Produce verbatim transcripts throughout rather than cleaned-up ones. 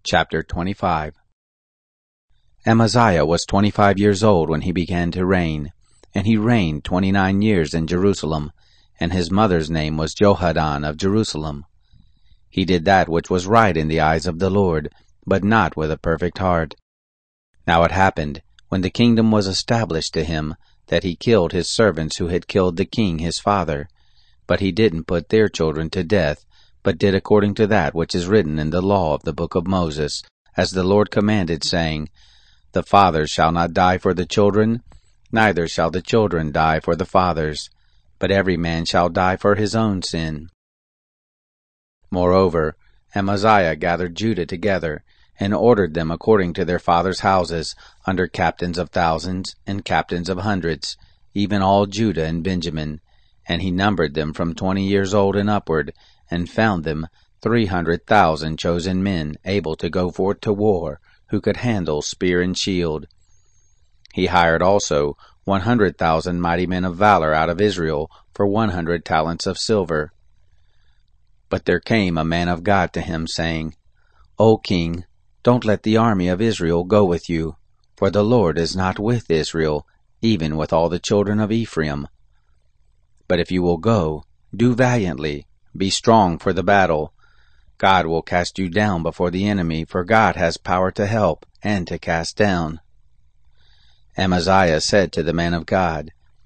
Chapter twenty-five. Amaziah was twenty-five years old when he began to reign, and he reigned twenty-nine years in Jerusalem, and his mother's name was Jehoaddan of Jerusalem. He did that which was right in the eyes of the Lord, but not with a perfect heart. Now it happened, when the kingdom was established to him, that he killed his servants who had killed the king his father. But he didn't put their children to death, but did according to that which is written in the law of the book of Moses, as the Lord commanded, saying, The fathers shall not die for the children, neither shall the children die for the fathers, but every man shall die for his own sin. Moreover, Amaziah gathered Judah together, and ordered them according to their fathers' houses, under captains of thousands and captains of hundreds, even all Judah and Benjamin. And he numbered them from twenty years old and upward, and found them three hundred thousand chosen men, able to go forth to war, who could handle spear and shield. He hired also one hundred thousand mighty men of valor out of Israel for one hundred talents of silver. But there came a man of God to him, saying, O king, don't let the army of Israel go with you, for the Lord is not with Israel, even with all the children of Ephraim. But if you will go, do valiantly, be strong for the battle. God will cast you down before the enemy, for God has power to help and to cast down. Amaziah said to the man of God,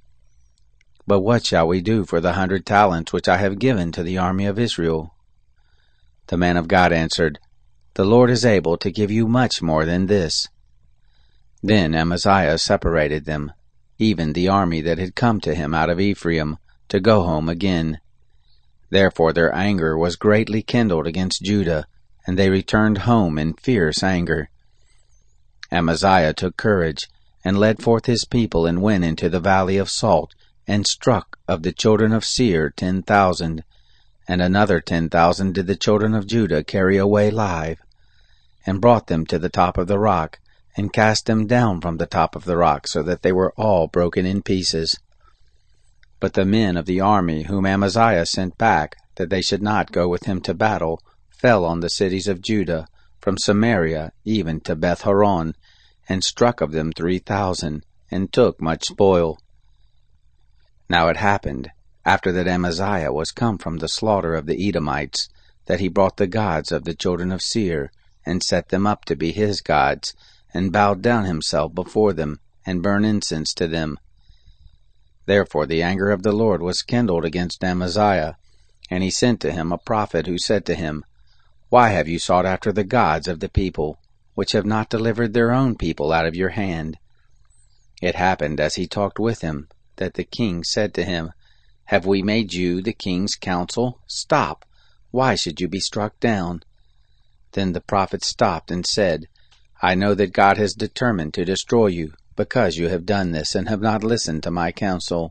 But what shall we do for the hundred talents which I have given to the army of Israel? The man of God answered, The Lord is able to give you much more than this. Then Amaziah separated them, even the army that had come to him out of Ephraim, to go home again. Therefore their anger was greatly kindled against Judah, and they returned home in fierce anger. Amaziah took courage, and led forth his people, and went into the valley of Salt, and struck of the children of Seir ten thousand, and another ten thousand did the children of Judah carry away live, and brought them to the top of the rock, and cast them down from the top of the rock, so that they were all broken in pieces. But the men of the army whom Amaziah sent back, that they should not go with him to battle, fell on the cities of Judah, from Samaria even to Beth-horon, and struck of them three thousand, and took much spoil. Now it happened, after that Amaziah was come from the slaughter of the Edomites, that he brought the gods of the children of Seir, and set them up to be his gods, and bowed down himself before them, and burned incense to them. Therefore the anger of the Lord was kindled against Amaziah, and he sent to him a prophet, who said to him, Why have you sought after the gods of the people, which have not delivered their own people out of your hand? It happened, as he talked with him, that the king said to him, Have we made you the king's counsel? Stop! Why should you be struck down? Then the prophet stopped and said, I know that God has determined to destroy you, because you have done this, and have not listened to my counsel.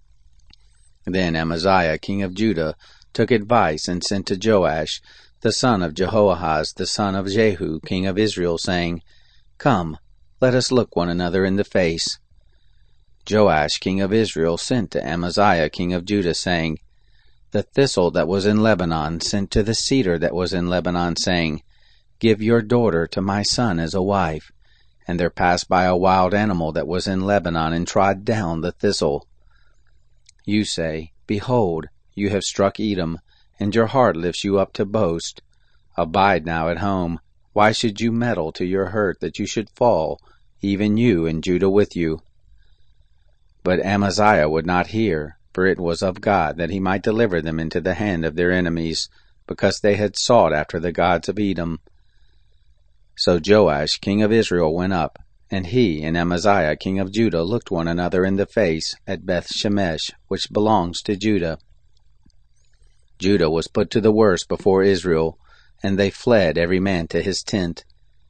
Then Amaziah king of Judah took advice, and sent to Joash, the son of Jehoahaz, the son of Jehu, king of Israel, saying, Come, let us look one another in the face. Joash king of Israel sent to Amaziah king of Judah, saying, The thistle that was in Lebanon sent to the cedar that was in Lebanon, saying, Give your daughter to my son as a wife. And there passed by a wild animal that was in Lebanon, and trod down the thistle. You say, Behold, you have struck Edom, and your heart lifts you up to boast. Abide now at home. Why should you meddle to your hurt, that you should fall, even you and Judah with you? But Amaziah would not hear, for it was of God, that he might deliver them into the hand of their enemies, because they had sought after the gods of Edom. So Joash king of Israel went up, and he and Amaziah king of Judah looked one another in the face at Beth-shemesh, which belongs to Judah. Judah was put to the worse before Israel, and they fled every man to his tent.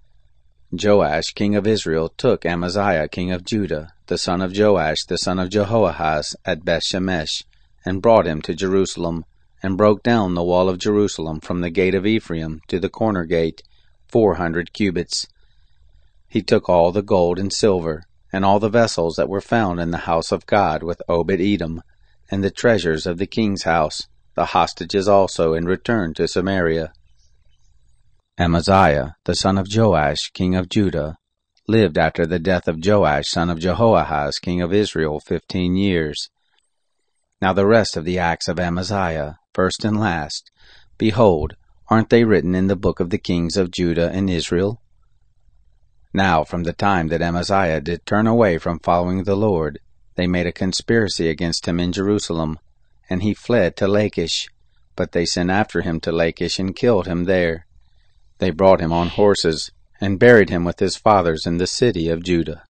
Joash king of Israel took Amaziah king of Judah, the son of Joash the son of Jehoahaz, at Beth-shemesh, and brought him to Jerusalem, and broke down the wall of Jerusalem from the gate of Ephraim to the corner gate, four hundred cubits. He took all the gold and silver, and all the vessels that were found in the house of God with Obed-Edom, and the treasures of the king's house, the hostages also, and returned to Samaria. Amaziah, the son of Joash, king of Judah, lived after the death of Joash, son of Jehoahaz, king of Israel, fifteen years. Now the rest of the acts of Amaziah, first and last, behold, aren't they written in the book of the kings of Judah and Israel? Now from the time that Amaziah did turn away from following the Lord, they made a conspiracy against him in Jerusalem, and he fled to Lachish. But they sent after him to Lachish and killed him there. They brought him on horses, and buried him with his fathers in the city of Judah.